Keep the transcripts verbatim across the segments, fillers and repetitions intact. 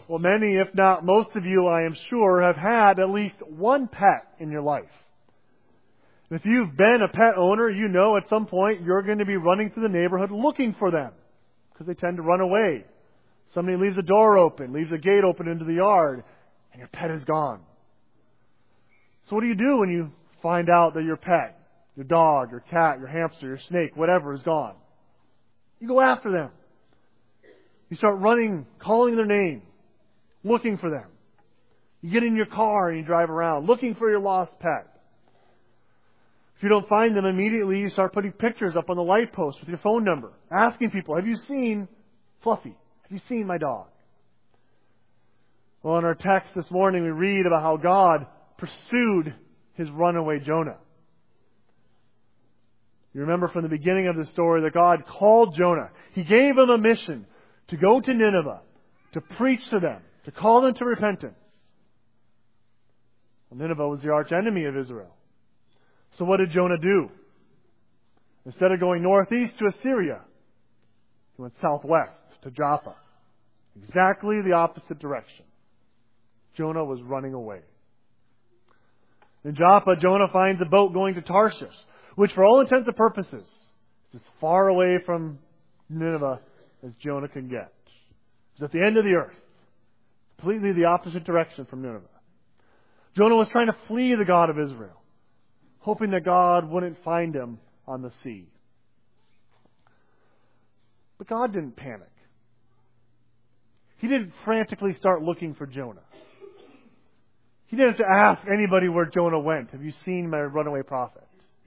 Well, many, if not most of you, I am sure, have had at least one pet in your life. And if you've been a pet owner, you know at some point you're going to be running through the neighborhood looking for them, because they tend to run away. Somebody leaves a door open, leaves a gate open into the yard, and your pet is gone. So what do you do when you find out that your pet, your dog, your cat, your hamster, your snake, whatever is gone? You go after them. You start running, calling their name, looking for them. You get in your car and you drive around looking for your lost pet. If you don't find them immediately, you start putting pictures up on the light post with your phone number, asking people, have you seen Fluffy? Have you seen my dog? Well, in our text this morning, we read about how God pursued his runaway Jonah. You remember from the beginning of the story that God called Jonah. He gave him a mission to go to Nineveh, to preach to them, to call them to repentance. Well, Nineveh was the arch enemy of Israel. So what did Jonah do? Instead of going northeast to Assyria, he went southwest to Joppa. Exactly the opposite direction. Jonah was running away. In Joppa, Jonah finds a boat going to Tarshish, which for all intents and purposes is as far away from Nineveh as Jonah can get. It's at the end of the earth. Completely the opposite direction from Nineveh. Jonah was trying to flee the God of Israel, hoping that God wouldn't find him on the sea. But God didn't panic. He didn't frantically start looking for Jonah. He didn't have to ask anybody where Jonah went. Have you seen my runaway prophet?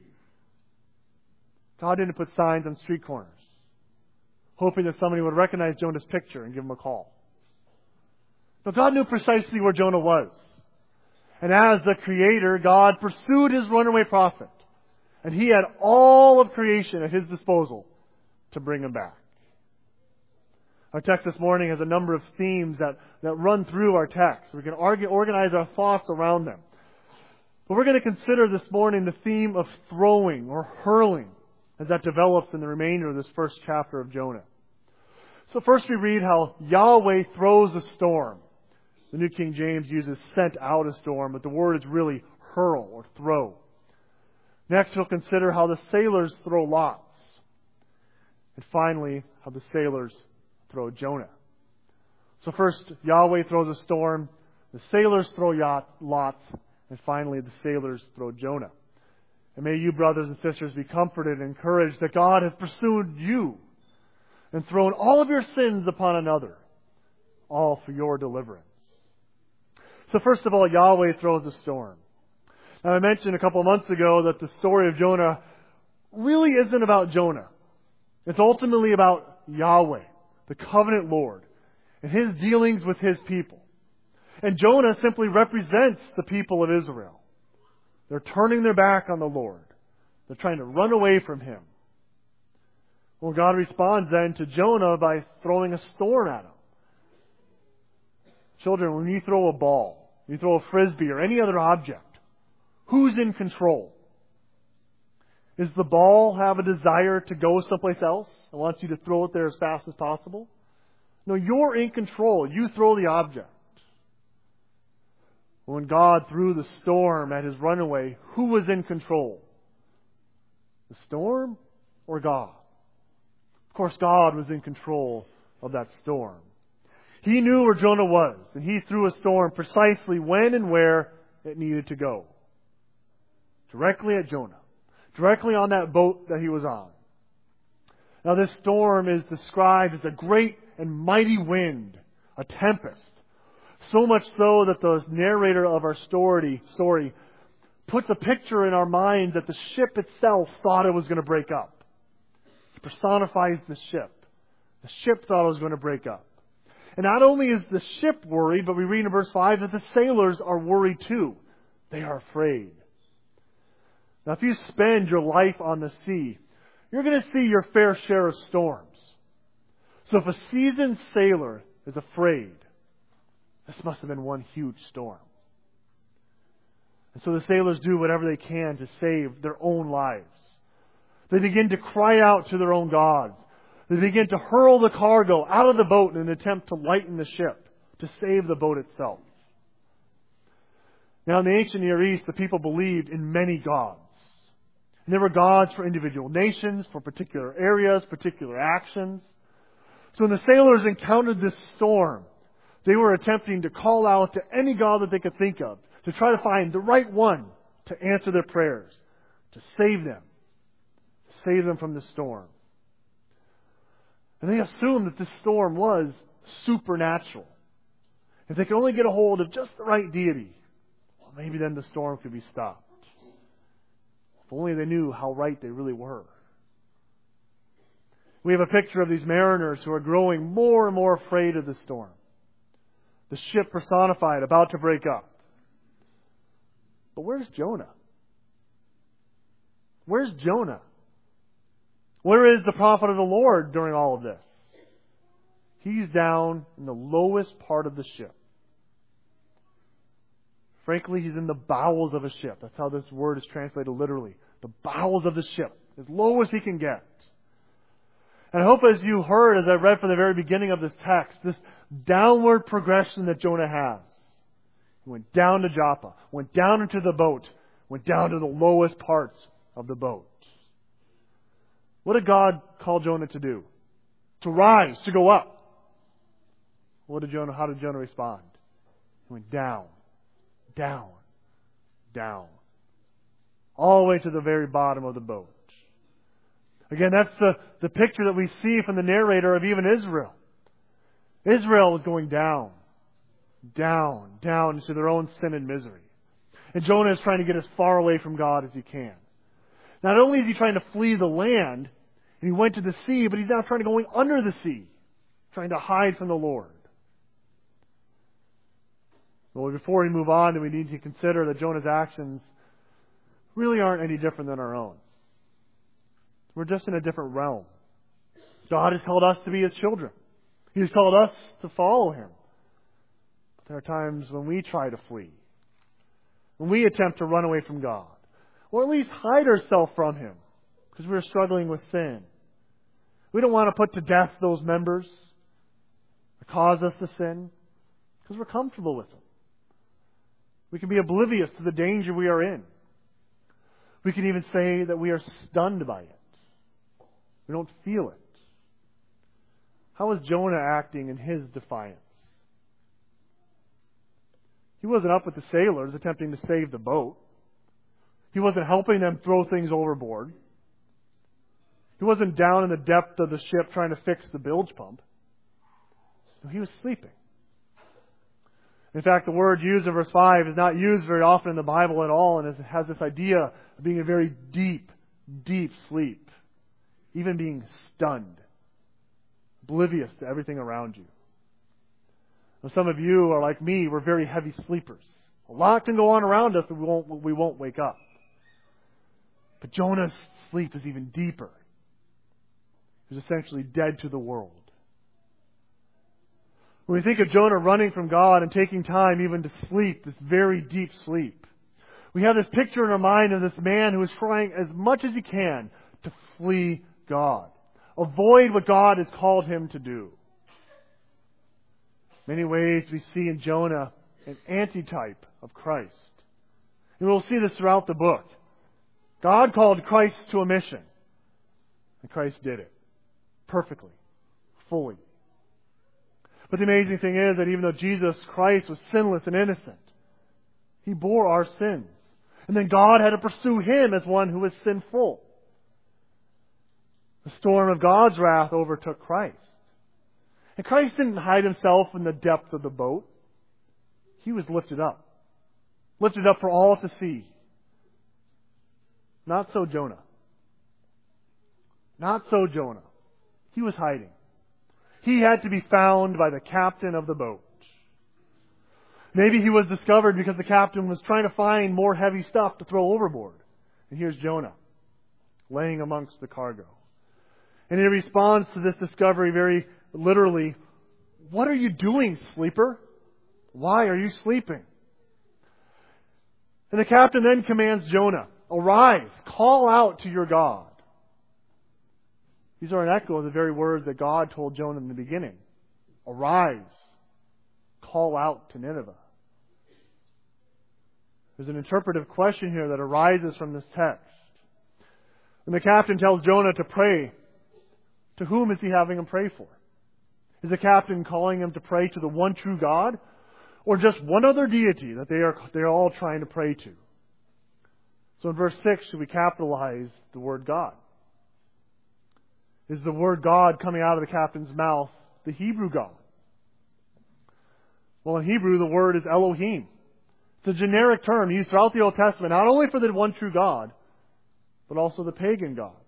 God didn't put signs on street corners, hoping that somebody would recognize Jonah's picture and give him a call. No, God knew precisely where Jonah was. And as the Creator, God pursued his runaway prophet. And he had all of creation at his disposal to bring him back. Our text this morning has a number of themes that, that run through our text. We can argue, organize our thoughts around them. But we're going to consider this morning the theme of throwing or hurling as that develops in the remainder of this first chapter of Jonah. So first we read how Yahweh throws a storm. The New King James uses sent out a storm, but the word is really hurl or throw. Next we'll consider how the sailors throw lots. And finally, how the sailors throw Jonah. So first, Yahweh throws a storm, the sailors throw yacht, lots, and finally the sailors throw Jonah. And may you, brothers and sisters, be comforted and encouraged that God has pursued you and thrown all of your sins upon another, all for your deliverance. So first of all, Yahweh throws a storm. Now I mentioned a couple of months ago that the story of Jonah really isn't about Jonah. It's ultimately about Yahweh, the covenant Lord, and his dealings with his people. And Jonah simply represents the people of Israel. They're turning their back on the Lord. They're trying to run away from him. Well, God responds then to Jonah by throwing a storm at him. Children, when you throw a ball, you throw a frisbee or any other object, who's in control? Does the ball have a desire to go someplace else and wants you to throw it there as fast as possible? No, you're in control. You throw the object. When God threw the storm at his runaway, who was in control? The storm or God? Of course, God was in control of that storm. He knew where Jonah was, and he threw a storm precisely when and where it needed to go. Directly at Jonah. Directly on that boat that he was on. Now this storm is described as a great and mighty wind, a tempest. So much so that the narrator of our story, story puts a picture in our mind that the ship itself thought it was going to break up. He personifies the ship. The ship thought it was going to break up. And not only is the ship worried, but we read in verse five that the sailors are worried too. They are afraid. Now if you spend your life on the sea, you're going to see your fair share of storms. So if a seasoned sailor is afraid, this must have been one huge storm. And so the sailors do whatever they can to save their own lives. They begin to cry out to their own gods. They begin to hurl the cargo out of the boat in an attempt to lighten the ship. to save the boat itself. Now, in the ancient Near East, the people believed in many gods. And there were gods for individual nations, for particular areas, particular actions. So when the sailors encountered this storm, they were attempting to call out to any god that they could think of, to try to find the right one to answer their prayers, to save them, to save them from the storm. And they assumed that this storm was supernatural. If they could only get a hold of just the right deity, well, maybe then the storm could be stopped. If only they knew how right they really were. We have a picture of these mariners who are growing more and more afraid of the storm. The ship personified, about to break up. But where's Jonah? Where's Jonah? Where is the prophet of the Lord during all of this? He's down in the lowest part of the ship. Frankly, he's in the bowels of a ship. That's how this word is translated literally. The bowels of the ship. As low as he can get. And I hope as you heard, as I read from the very beginning of this text, this downward progression that Jonah has. He went down to Joppa, went down into the boat, went down to the lowest parts of the boat. What did God call Jonah to do? To rise, to go up. What did Jonah, how did Jonah respond? He went down, down, down. All the way to the very bottom of the boat. Again, that's the, the picture that we see from the narrator of even Israel. Israel was going down, down, down into their own sin and misery. And Jonah is trying to get as far away from God as he can. Not only is he trying to flee the land, and he went to the sea, but he's now trying to go under the sea, trying to hide from the Lord. Well, before we move on, then we need to consider that Jonah's actions really aren't any different than our own. We're just in a different realm. God has called us to be His children. He has called us to follow Him. But there are times when we try to flee. When we attempt to run away from God. Or at least hide ourselves from Him. Because we're struggling with sin. We don't want to put to death those members that cause us to sin. Because we're comfortable with them. We can be oblivious to the danger we are in. We can even say that we are stunned by it. We don't feel it. How is Jonah acting in his defiance? He wasn't up with the sailors attempting to save the boat. He wasn't helping them throw things overboard. He wasn't down in the depth of the ship trying to fix the bilge pump. No, he was sleeping. In fact, the word used in verse five is not used very often in the Bible at all, and it has this idea of being a very deep, deep sleep. Even being stunned. Oblivious to everything around you. Now, some of you are like me, we're very heavy sleepers. A lot can go on around us, but we won't, we won't wake up. But Jonah's sleep is even deeper. He was essentially dead to the world. When we think of Jonah running from God and taking time even to sleep, this very deep sleep, we have this picture in our mind of this man who is trying as much as he can to flee God. Avoid what God has called him to do. Many ways we see in Jonah an antitype of Christ. And we'll see this throughout the book. God called Christ to a mission. And Christ did it. Perfectly. Fully. But the amazing thing is that even though Jesus Christ was sinless and innocent, He bore our sins. And then God had to pursue Him as one who was sinful. The storm of God's wrath overtook Christ. And Christ didn't hide Himself in the depth of the boat. He was lifted up. Lifted up for all to see. Not so Jonah. Not so Jonah. He was hiding. He had to be found by the captain of the boat. Maybe he was discovered because the captain was trying to find more heavy stuff to throw overboard. And here's Jonah, laying amongst the cargo. And he responds to this discovery very literally, "What are you doing, sleeper? Why are you sleeping?" And the captain then commands Jonah, "Arise, call out to your God." These are an echo of the very words that God told Jonah in the beginning. Arise, call out to Nineveh? There's an interpretive question here that arises from this text. When the captain tells Jonah to pray, to whom is he having him pray for? Is the captain calling him to pray to the one true God, or just one other deity that they are they are all trying to pray to? So in verse six, should we capitalize the word God? Is the word God coming out of the captain's mouth the Hebrew God? Well, in Hebrew, the word is Elohim. It's a generic term used throughout the Old Testament, not only for the one true God, but also the pagan gods.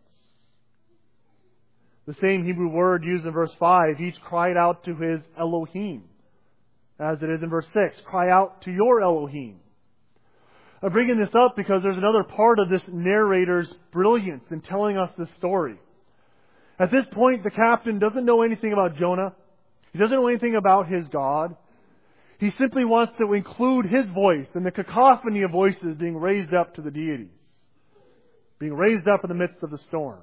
The same Hebrew word used in verse five, each cried out to his Elohim, as it is in verse six, cry out to your Elohim. I'm bringing this up because there's another part of this narrator's brilliance in telling us this story. At this point, the captain doesn't know anything about Jonah. He doesn't know anything about his God. He simply wants to include his voice in the cacophony of voices being raised up to the deities, being raised up in the midst of the storm.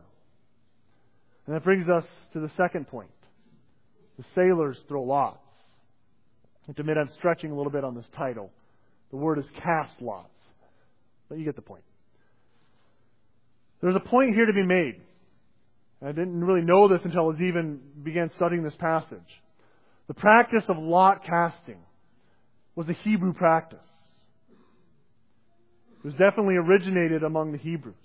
And that brings us to the second point. The sailors throw lots. I have to admit I'm stretching a little bit on this title. The word is cast lots. But you get the point. There's a point here to be made. I didn't really know this until I even began studying this passage. The practice of lot casting was a Hebrew practice. It was definitely originated among the Hebrews.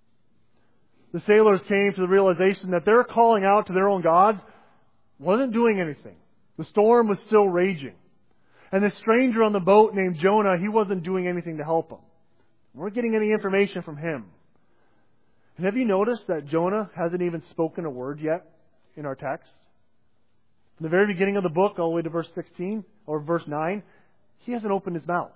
The sailors came to the realization that their calling out to their own gods wasn't doing anything. The storm was still raging. And the stranger on the boat named Jonah, he wasn't doing anything to help them. We weren't getting any information from him. And have you noticed that Jonah hasn't even spoken a word yet in our text? From the very beginning of the book, all the way to verse sixteen, or verse nine, he hasn't opened his mouth.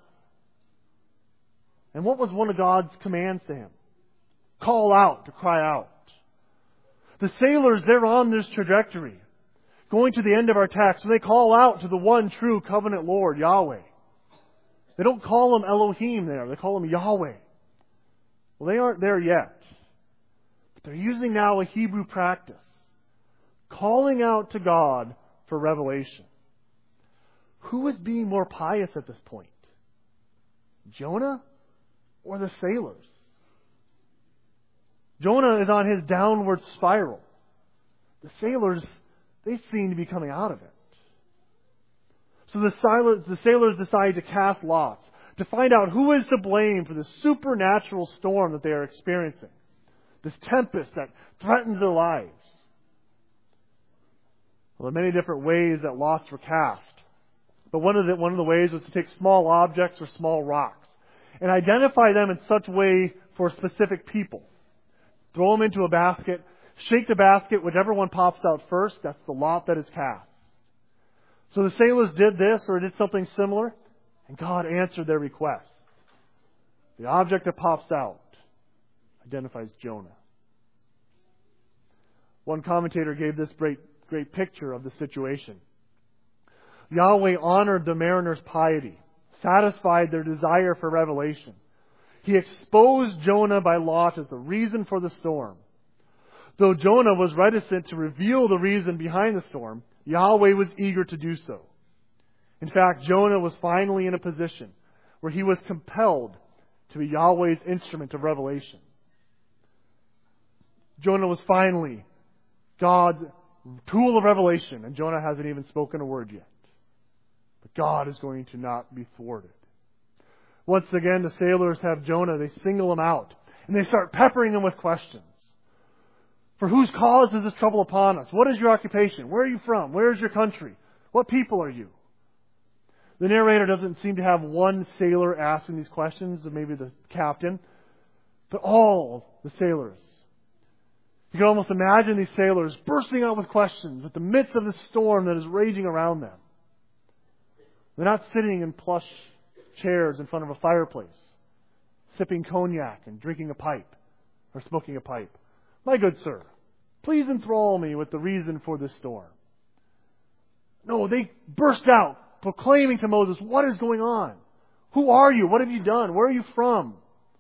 And what was one of God's commands to him? Call out, to cry out. The sailors, they're on this trajectory. Going to the end of our text, they call out to the one true covenant Lord, Yahweh. They don't call him Elohim there, they call him Yahweh. Well, they aren't there yet. But they're using now a Hebrew practice. Calling out to God for revelation. Who is being more pious at this point? Jonah or the sailors? Jonah is on his downward spiral. The sailors, they seem to be coming out of it. So the sailors, the sailors decide to cast lots to find out who is to blame for the supernatural storm that they are experiencing. This tempest that threatens their lives. Well, there are many different ways that lots were cast. But one of the, one of the ways was to take small objects or small rocks and identify them in such a way for specific people. Throw them into a basket, shake the basket, whichever one pops out first, that's the lot that is cast. So the sailors did this or did something similar, and God answered their request. The object that pops out identifies Jonah. One commentator gave this great, great picture of the situation. Yahweh honored the mariners' piety, satisfied their desire for revelation. He exposed Jonah by lot as the reason for the storm. Though Jonah was reticent to reveal the reason behind the storm, Yahweh was eager to do so. In fact, Jonah was finally in a position where he was compelled to be Yahweh's instrument of revelation. Jonah was finally God's tool of revelation, and Jonah hasn't even spoken a word yet. But God is going to not be thwarted. Once again, the sailors have Jonah. They single him out. And they start peppering him with questions. For whose cause is this trouble upon us? What is your occupation? Where are you from? Where is your country? What people are you? The narrator doesn't seem to have one sailor asking these questions, or maybe the captain, but all the sailors. You can almost imagine these sailors bursting out with questions in the midst of the storm that is raging around them. They're not sitting in plush chairs in front of a fireplace, sipping cognac and drinking a pipe, or smoking a pipe. My good sir, please enthrall me with the reason for this storm. No, they burst out, proclaiming to Moses, what is going on? Who are you? What have you done? Where are you from?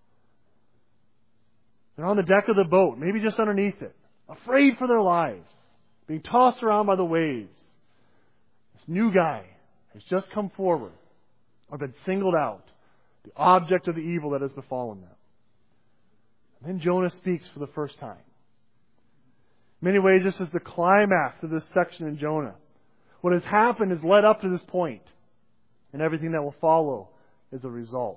They're on the deck of the boat, maybe just underneath it, afraid for their lives, being tossed around by the waves. This new guy has just come forward or been singled out, the object of the evil that has befallen them. And then Jonah speaks for the first time. In many ways, this is the climax of this section in Jonah. What has happened has led up to this point, and everything that will follow is a result.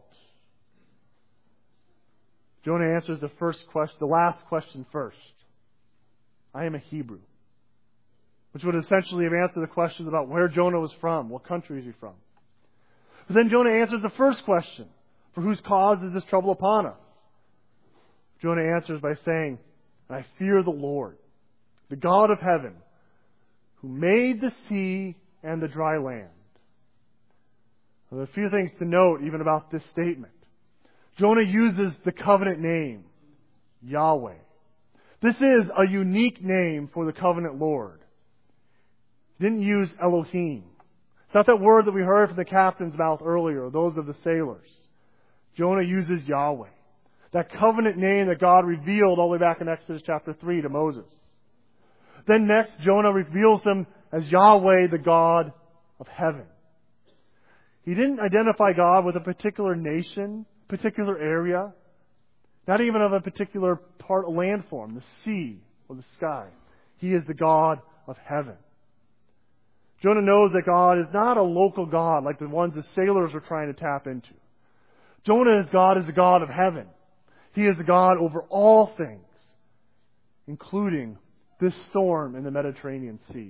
Jonah answers the first question, the last question first. I am a Hebrew. Which would essentially have answered the questions about where Jonah was from, what country is he from. But then Jonah answers the first question, for whose cause is this trouble upon us? Jonah answers by saying, I fear the Lord, the God of heaven, who made the sea and the dry land. Well, there are a few things to note even about this statement. Jonah uses the covenant name, Yahweh. This is a unique name for the covenant Lord. He didn't use Elohim. It's not that word that we heard from the captain's mouth earlier, or those of the sailors. Jonah uses Yahweh. That covenant name that God revealed all the way back in Exodus chapter three to Moses. Then next, Jonah reveals him as Yahweh, the God of heaven. He didn't identify God with a particular nation, particular area, not even of a particular part of landform, the sea or the sky. He is the God of heaven. Jonah knows that God is not a local God like the ones the sailors were trying to tap into. Jonah's God is the God of heaven. He is the God over all things, including this storm in the Mediterranean Sea.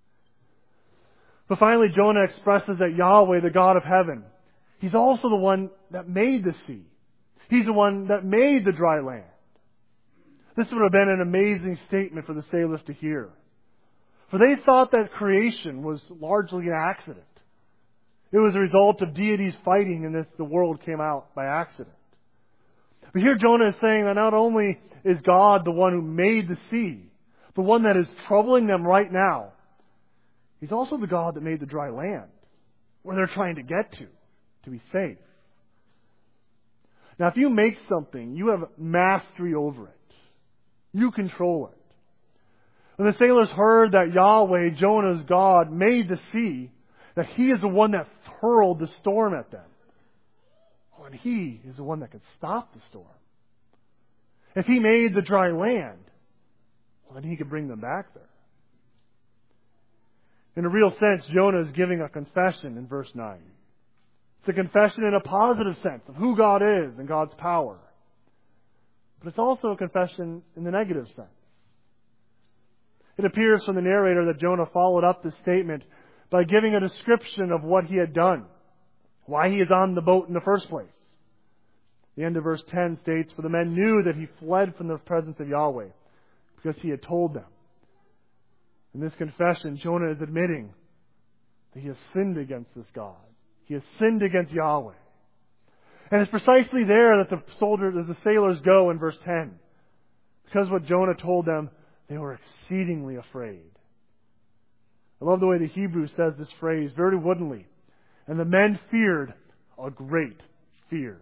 But finally, Jonah expresses that Yahweh, the God of heaven, He's also the one that made the sea. He's the one that made the dry land. This would have been an amazing statement for the sailors to hear. For they thought that creation was largely an accident. It was a result of deities fighting and this, the world came out by accident. But here Jonah is saying that not only is God the one who made the sea, the one that is troubling them right now, He's also the God that made the dry land, where they're trying to get to, to be safe. Now if you make something, you have mastery over it. You control it. When the sailors heard that Yahweh, Jonah's God, made the sea, that He is the one that hurled the storm at them. Oh, and He is the one that could stop the storm. If He made the dry land, well, then He could bring them back there. In a real sense, Jonah is giving a confession in verse nine. It's a confession in a positive sense of who God is and God's power. But it's also a confession in the negative sense. It appears from the narrator that Jonah followed up this statement by giving a description of what he had done, why he is on the boat in the first place. The end of verse ten states, For the men knew that he fled from the presence of Yahweh, because he had told them. In this confession, Jonah is admitting that he has sinned against this God. He has sinned against Yahweh. And it's precisely there that the soldiers, as the sailors go in verse ten. Because what Jonah told them, they were exceedingly afraid. I love the way the Hebrew says this phrase very woodenly. And the men feared a great fear.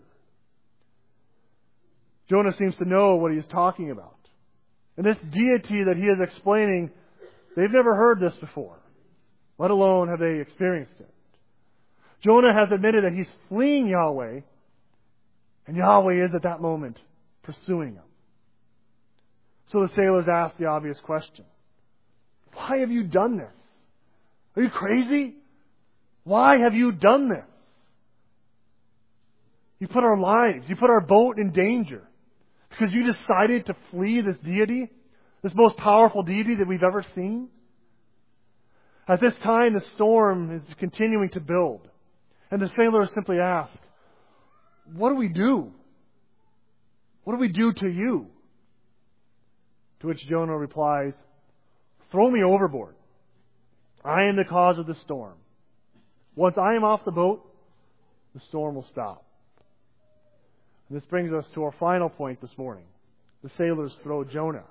Jonah seems to know what he is talking about. And this deity that he is explaining, they've never heard this before, let alone have they experienced it. Jonah has admitted that he's fleeing Yahweh, and Yahweh is at that moment pursuing him. So the sailors ask the obvious question. Why have you done this? Are you crazy? Why have you done this? You put our lives, you put our boat in danger because you decided to flee this deity, this most powerful deity that we've ever seen. At this time, the storm is continuing to build. And the sailors simply ask, what do we do? What do we do to you? To which Jonah replies, throw me overboard. I am the cause of the storm. Once I am off the boat, the storm will stop. And this brings us to our final point this morning. The sailors throw Jonah.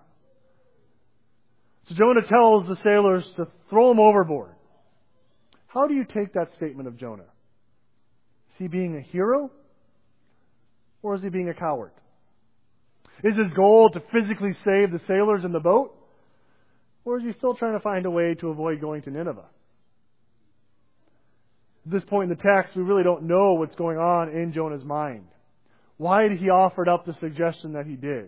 So Jonah tells the sailors to throw him overboard. How do you take that statement of Jonah? Is he being a hero? Or is he being a coward? Is his goal to physically save the sailors in the boat? Or is he still trying to find a way to avoid going to Nineveh? At this point in the text, we really don't know what's going on in Jonah's mind. Why did he offer up the suggestion that he did?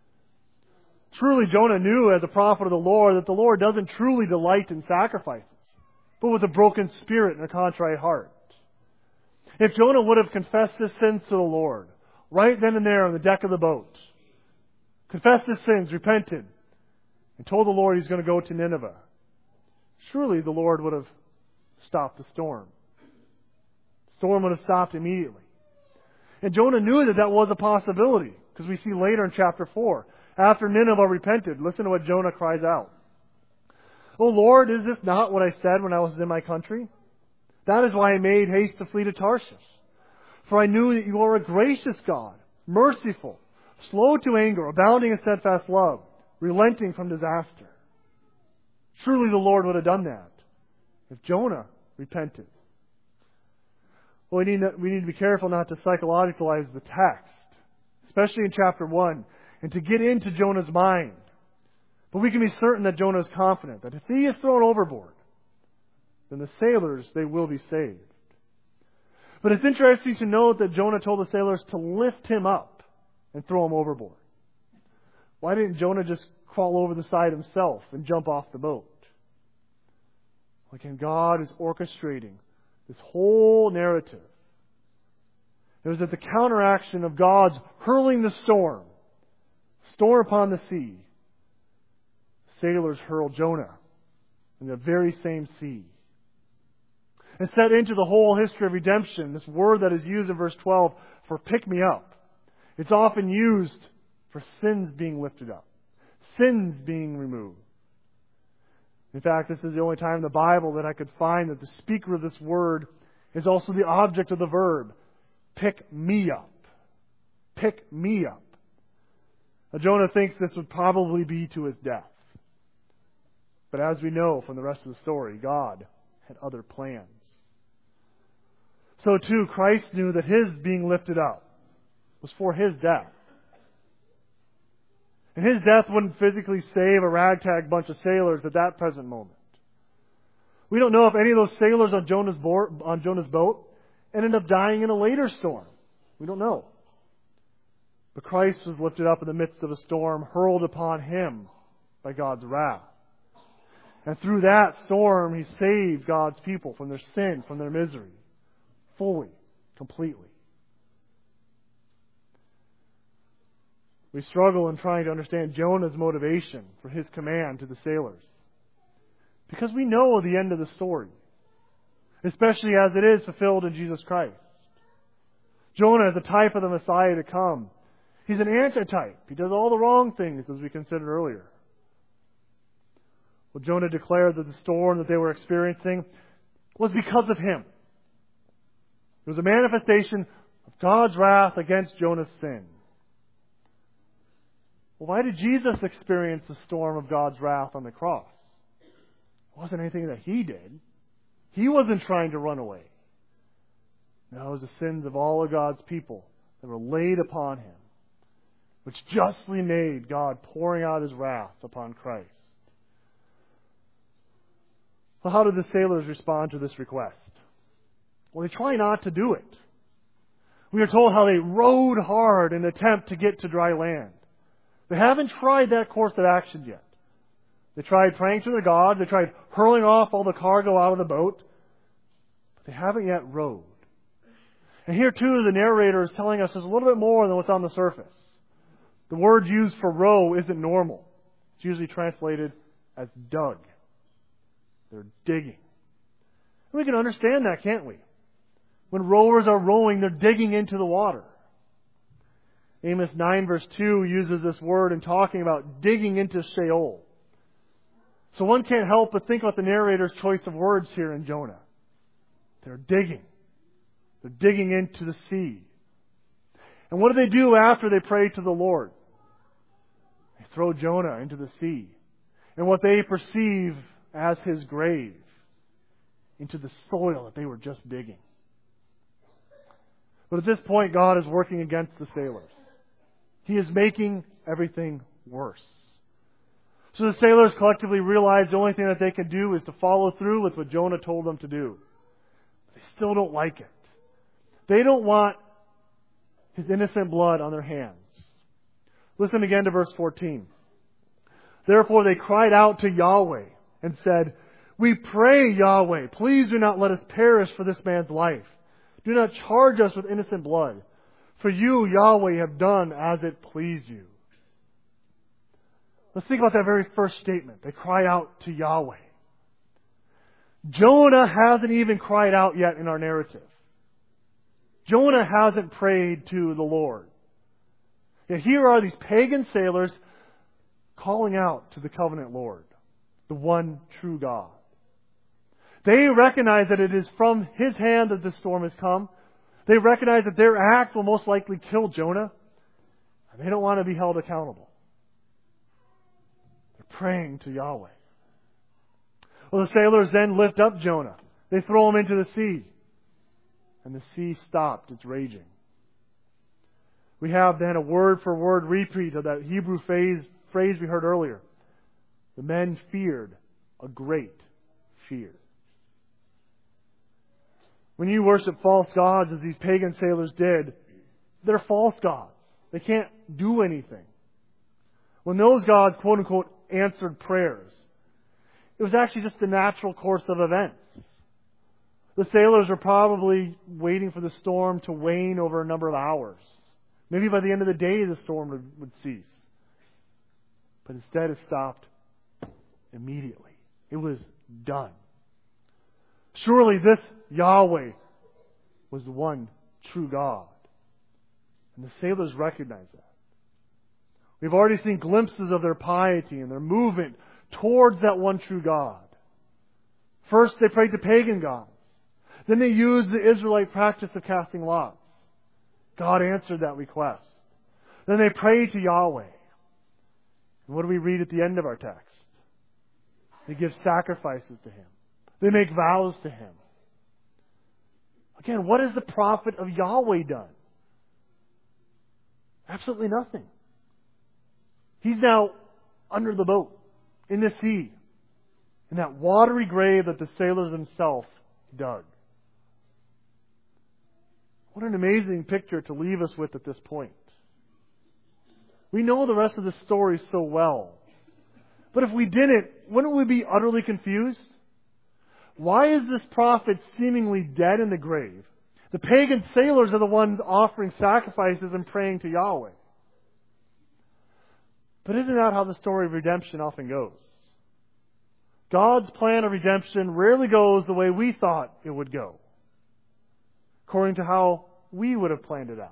Truly, Jonah knew as a prophet of the Lord that the Lord doesn't truly delight in sacrifices, but with a broken spirit and a contrite heart. If Jonah would have confessed his sins to the Lord, right then and there on the deck of the boat, confessed his sins, repented, and told the Lord he's going to go to Nineveh, surely the Lord would have stopped the storm. The storm would have stopped immediately. And Jonah knew that that was a possibility, because we see later in chapter four, after Nineveh repented, listen to what Jonah cries out. "O Lord, is this not what I said when I was in my country? That is why I made haste to flee to Tarshish. For I knew that you are a gracious God, merciful, slow to anger, abounding in steadfast love, relenting from disaster." Surely the Lord would have done that if Jonah repented. Well, we need, to, we need to be careful not to psychologicalize the text, especially in chapter one, and to get into Jonah's mind. But we can be certain that Jonah is confident that if he is thrown overboard, then the sailors, they will be saved. But it's interesting to note that Jonah told the sailors to lift him up and throw him overboard. Why didn't Jonah just crawl over the side himself and jump off the boat? Again, God is orchestrating this whole narrative. It was at the counteraction of God's hurling the storm, storm upon the sea. Sailors hurled Jonah in the very same sea. And set into the whole history of redemption, this word that is used in verse twelve for pick me up. It's often used for sins being lifted up, sins being removed. In fact, this is the only time in the Bible that I could find that the speaker of this word is also the object of the verb, pick me up. Pick me up. Now, Jonah thinks this would probably be to his death. But as we know from the rest of the story, God had other plans. So too, Christ knew that His being lifted up was for His death. And His death wouldn't physically save a ragtag bunch of sailors at that present moment. We don't know if any of those sailors on Jonah's, board, on Jonah's boat ended up dying in a later storm. We don't know. But Christ was lifted up in the midst of a storm hurled upon Him by God's wrath. And through that storm, He saved God's people from their sin, from their misery. Fully, completely. We struggle in trying to understand Jonah's motivation for his command to the sailors, because we know the end of the story, especially as it is fulfilled in Jesus Christ. Jonah is a type of the Messiah to come. He's an antitype. He does all the wrong things, as we considered earlier. Well, Jonah declared that the storm that they were experiencing was because of him. It was a manifestation of God's wrath against Jonah's sin. Well, why did Jesus experience the storm of God's wrath on the cross? It wasn't anything that He did. He wasn't trying to run away. No, it was the sins of all of God's people that were laid upon Him, which justly made God pouring out His wrath upon Christ. So how did the sailors respond to this request? Well, they try not to do it. We are told how they rowed hard in an attempt to get to dry land. They haven't tried that course of action yet. They tried praying to their God. They tried hurling off all the cargo out of the boat. But they haven't yet rowed. And here too, the narrator is telling us there's a little bit more than what's on the surface. The word used for row isn't normal. It's usually translated as dug. They're digging. And we can understand that, can't we? When rowers are rowing, they're digging into the water. Amos nine verse two uses this word in talking about digging into Sheol. So one can't help but think about the narrator's choice of words here in Jonah. They're digging. They're digging into the sea. And what do they do after they pray to the Lord? They throw Jonah into the sea, and what they perceive as his grave, into the soil that they were just digging. But at this point, God is working against the sailors. He is making everything worse. So the sailors collectively realize the only thing that they can do is to follow through with what Jonah told them to do. They still don't like it. They don't want his innocent blood on their hands. Listen again to verse fourteen. Therefore they cried out to Yahweh and said, "We pray, Yahweh, please do not let us perish for this man's life. Do not charge us with innocent blood. For you, Yahweh, have done as it pleased you." Let's think about that very first statement. They cry out to Yahweh. Jonah hasn't even cried out yet in our narrative. Jonah hasn't prayed to the Lord. Yet here are these pagan sailors calling out to the covenant Lord, the one true God. They recognize that it is from His hand that the storm has come. They recognize that their act will most likely kill Jonah. And they don't want to be held accountable. They're praying to Yahweh. Well, the sailors then lift up Jonah. They throw him into the sea. And the sea stopped its raging. We have then a word-for-word repeat of that Hebrew phrase, phrase we heard earlier. The men feared a great fear. When you worship false gods, as these pagan sailors did, they're false gods. They can't do anything. When those gods, quote-unquote, answered prayers, it was actually just the natural course of events. The sailors were probably waiting for the storm to wane over a number of hours. Maybe by the end of the day the storm would, would cease. But instead it stopped immediately. It was done. Surely this Yahweh was the one true God. And the sailors recognized that. We've already seen glimpses of their piety and their movement towards that one true God. First they prayed to pagan gods. Then they used the Israelite practice of casting lots. God answered that request. Then they prayed to Yahweh. And what do we read at the end of our text? They give sacrifices to Him. They make vows to Him. Again, what has the prophet of Yahweh done? Absolutely nothing. He's now under the boat, in the sea, in that watery grave that the sailors themselves dug. What an amazing picture to leave us with at this point. We know the rest of the story so well. But if we didn't, wouldn't we be utterly confused? Why is this prophet seemingly dead in the grave? The pagan sailors are the ones offering sacrifices and praying to Yahweh. But isn't that how the story of redemption often goes? God's plan of redemption rarely goes the way we thought it would go, according to how we would have planned it out.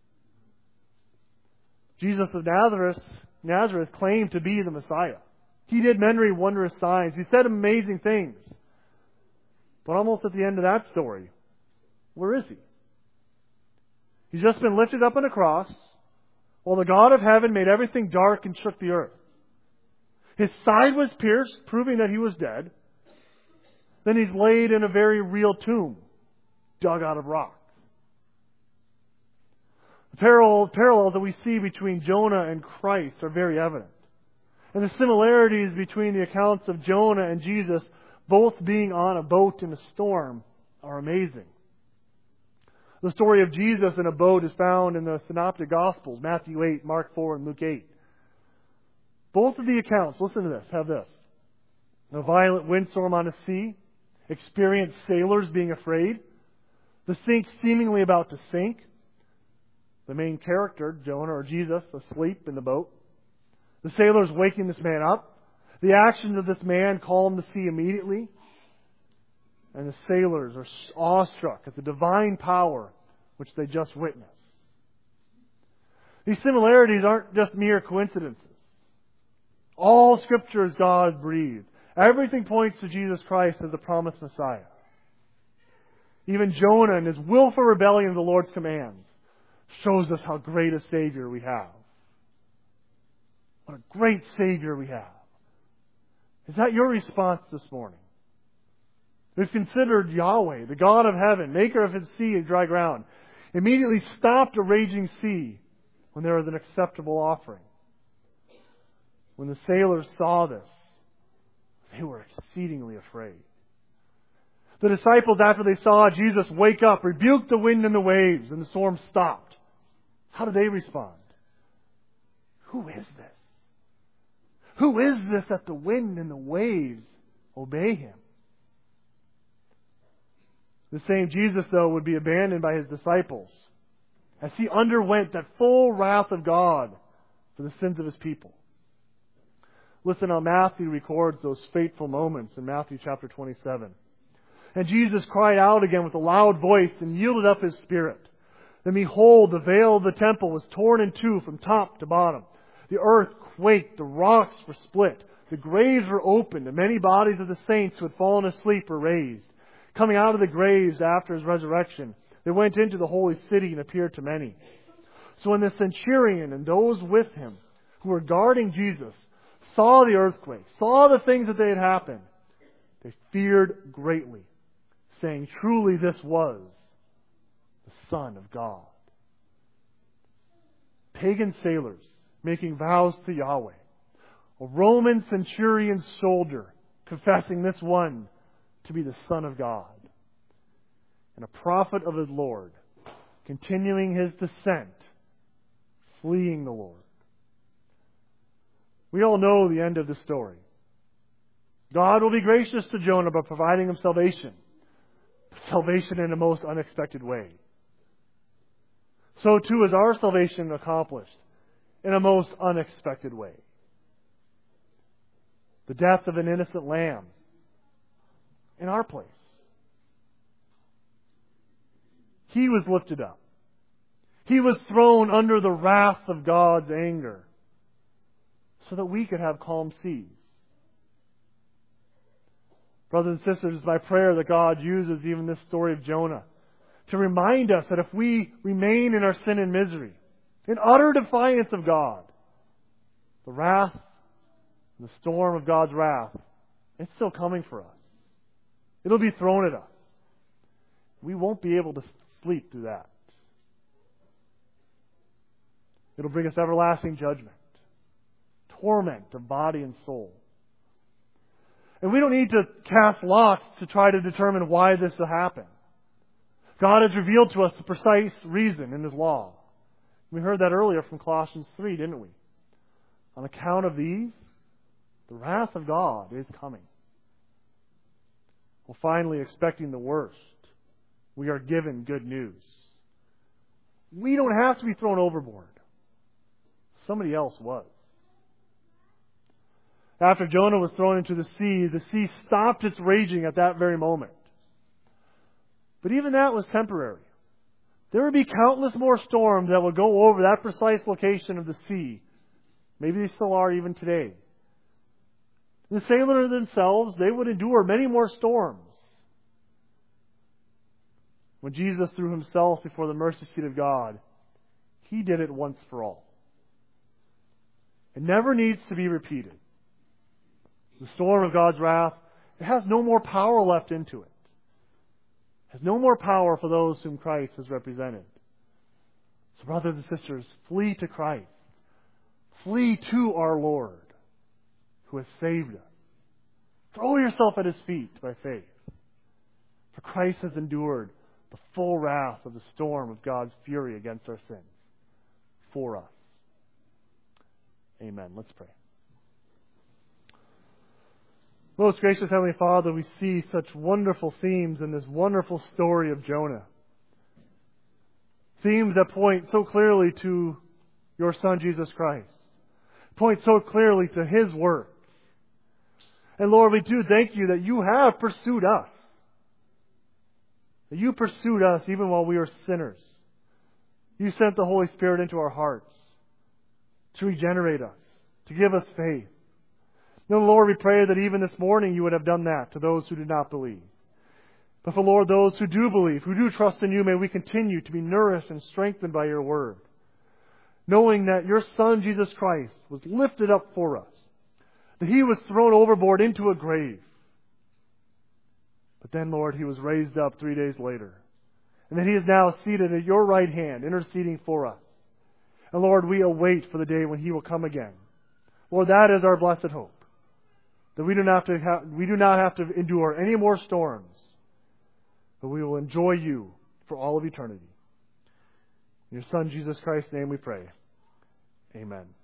Jesus of Nazareth, Nazareth claimed to be the Messiah. He did many wondrous signs. He said amazing things. But almost at the end of that story, where is He? He's just been lifted up on a cross, while the God of heaven made everything dark and shook the earth. His side was pierced, proving that He was dead. Then He's laid in a very real tomb, dug out of rock. The parallel, parallels that we see between Jonah and Christ are very evident. And the similarities between the accounts of Jonah and Jesus, both being on a boat in a storm, are amazing. The story of Jesus in a boat is found in the Synoptic Gospels, Matthew eight, Mark four, and Luke eight. Both of the accounts, listen to this, have this. A violent windstorm on a sea, experienced sailors being afraid, the sink seemingly about to sink, the main character, Jonah or Jesus, asleep in the boat, the sailors waking this man up, the actions of this man calm the sea immediately, and the sailors are awestruck at the divine power which they just witnessed. These similarities aren't just mere coincidences. All Scripture is God breathed. Everything points to Jesus Christ as the promised Messiah. Even Jonah and his willful rebellion of the Lord's commands shows us how great a Savior we have. What a great Savior we have. Is that your response this morning? We've considered Yahweh, the God of heaven, maker of His sea and dry ground, immediately stopped a raging sea when there was an acceptable offering. When the sailors saw this, they were exceedingly afraid. The disciples, after they saw Jesus wake up, rebuked the wind and the waves, and the storm stopped. How did they respond? Who is this? Who is this that the wind and the waves obey Him? The same Jesus, though, would be abandoned by His disciples as He underwent that full wrath of God for the sins of His people. Listen how Matthew records those fateful moments in Matthew chapter twenty-seven. And Jesus cried out again with a loud voice and yielded up His spirit. Then behold, the veil of the temple was torn in two from top to bottom. The earth quaked, the rocks were split, the graves were opened, and many bodies of the saints who had fallen asleep were raised. Coming out of the graves after His resurrection, they went into the holy city and appeared to many. So when the centurion and those with him who were guarding Jesus saw the earthquake, saw the things that they had happened, they feared greatly, saying, truly this was the Son of God. Pagan sailors making vows to Yahweh. A Roman centurion soldier confessing this one to be the Son of God. And a prophet of his Lord continuing his descent, fleeing the Lord. We all know the end of the story. God will be gracious to Jonah by providing him salvation. Salvation in a most unexpected way. So too is our salvation accomplished in a most unexpected way. The death of an innocent lamb in our place. He was lifted up. He was thrown under the wrath of God's anger so that we could have calm seas. Brothers and sisters, it's my prayer that God uses even this story of Jonah to remind us that if we remain in our sin and misery, in utter defiance of God, the wrath, the storm of God's wrath, it's still coming for us. It'll be thrown at us. We won't be able to sleep through that. It'll bring us everlasting judgment, torment of body and soul. And we don't need to cast lots to try to determine why this will happen. God has revealed to us the precise reason in His law. We heard that earlier from Colossians three, didn't we? On account of these, the wrath of God is coming. Well, finally, expecting the worst, we are given good news. We don't have to be thrown overboard. Somebody else was. After Jonah was thrown into the sea, the sea stopped its raging at that very moment. But even that was temporary. There would be countless more storms that would go over that precise location of the sea. Maybe they still are even today. The sailors themselves, they would endure many more storms. When Jesus threw Himself before the mercy seat of God, He did it once for all. It never needs to be repeated. The storm of God's wrath, it has no more power left into it. It has no more power for those whom Christ has represented. So brothers and sisters, flee to Christ. Flee to our Lord, who has saved us. Throw yourself at His feet by faith. For Christ has endured the full wrath of the storm of God's fury against our sins for us. Amen. Let's pray. Most gracious Heavenly Father, we see such wonderful themes in this wonderful story of Jonah. Themes that point so clearly to your Son, Jesus Christ. Point so clearly to His work. And Lord, we do thank You that You have pursued us. That You pursued us even while we were sinners. You sent the Holy Spirit into our hearts to regenerate us, to give us faith. Now, Lord, we pray that even this morning You would have done that to those who did not believe. But for, Lord, those who do believe, who do trust in You, may we continue to be nourished and strengthened by Your Word, knowing that Your Son, Jesus Christ, was lifted up for us, that He was thrown overboard into a grave. But then, Lord, He was raised up three days later, and that He is now seated at Your right hand, interceding for us. And Lord, we await for the day when He will come again. Lord, that is our blessed hope. That we do not have to have, we do not have to endure any more storms, that we will enjoy you for all of eternity. In your Son, Jesus Christ's name we pray. Amen.